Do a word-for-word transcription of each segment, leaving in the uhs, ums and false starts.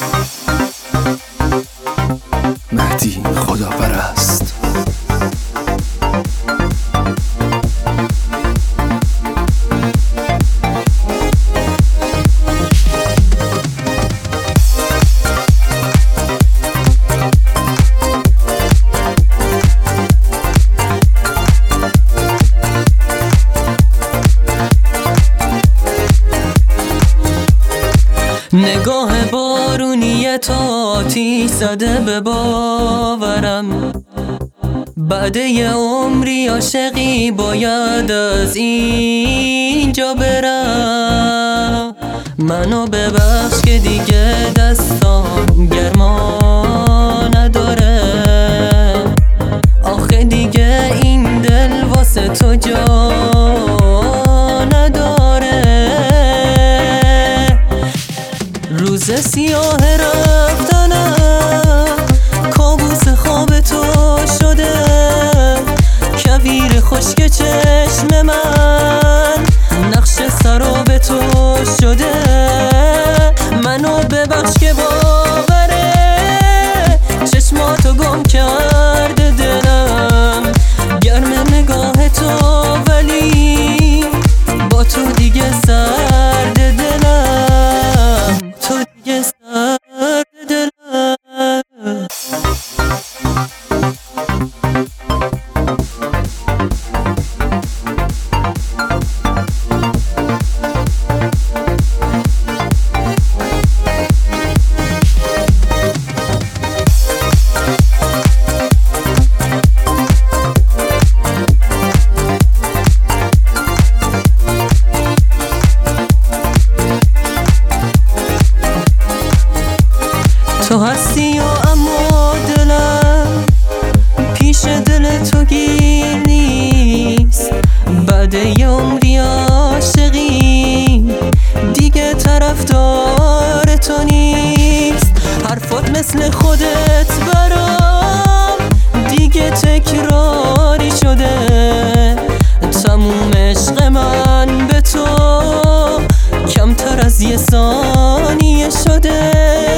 مهدی خداپرست. نگاه بارونی تو آتیش زده به باورم، بعد یه عمری عاشقی باید از اینجا برم. منو ببخش که دیگه دستام گرما نداره، آخه دیگه این دل واسه تو جا نداره. روز سیاه رفتنم کابوس خواب تو شده، کویر خشک چشم من نقش سراب تو شده. منو ببخش که باوره چشماتو گم کرده دلم، گرم نگاه تو ولی با تو دیگه سرد دلم، تو دیگه سرد دلم. تو هستی و اما دلم پیش دل تو گیر نیست، بعد یه عمری عاشقی دیگه طرفدار تو نیست. حرفات مثل خودت برام دیگه تکراری شده، تموم عشق من به تو کمتر از یه ثانیه شده.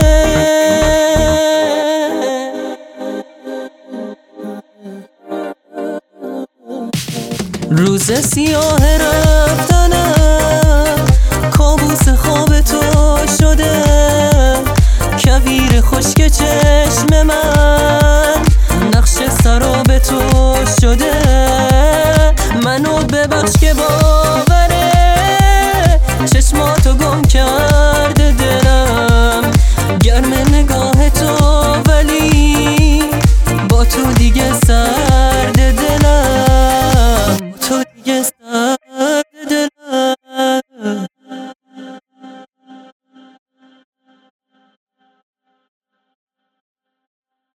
روز سیاه رفتنم کابوس خواب تو شده، کویر خشک چشم من نقش سراب تو شده. منو ببخش که باوره چشماتو گم کرد